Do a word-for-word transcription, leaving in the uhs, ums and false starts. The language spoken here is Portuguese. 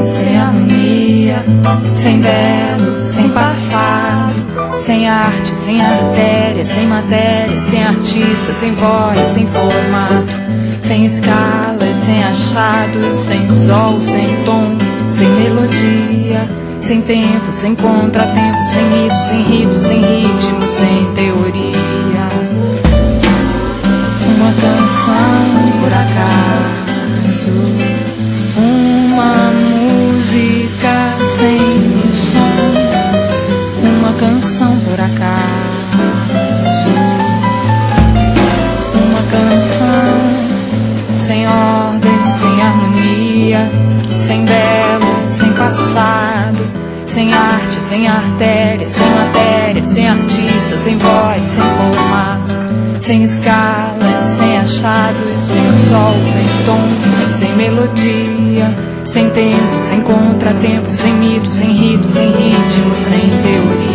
sem harmonia, sem belo, sem passado, sem arte, sem artéria, sem matéria, sem artista, sem voz, sem formato, sem escalas, sem achados, sem sol, sem tom, sem melodia, sem tempo, sem contratempo, sem mito, sem rito, sem ritmo, sem teoria. Uma canção por acaso, uma música sem som, uma canção por acaso, uma canção sem ordem, sem harmonia, sem belo, sem passado, sem arte, sem artéria, sem matéria, sem artista, sem voz, sem formato, sem escalas, sem achados, sem sol, sem tom, sem melodia, sem tempo, sem contratempo, sem mito, sem rito, sem ritmo, sem teoria.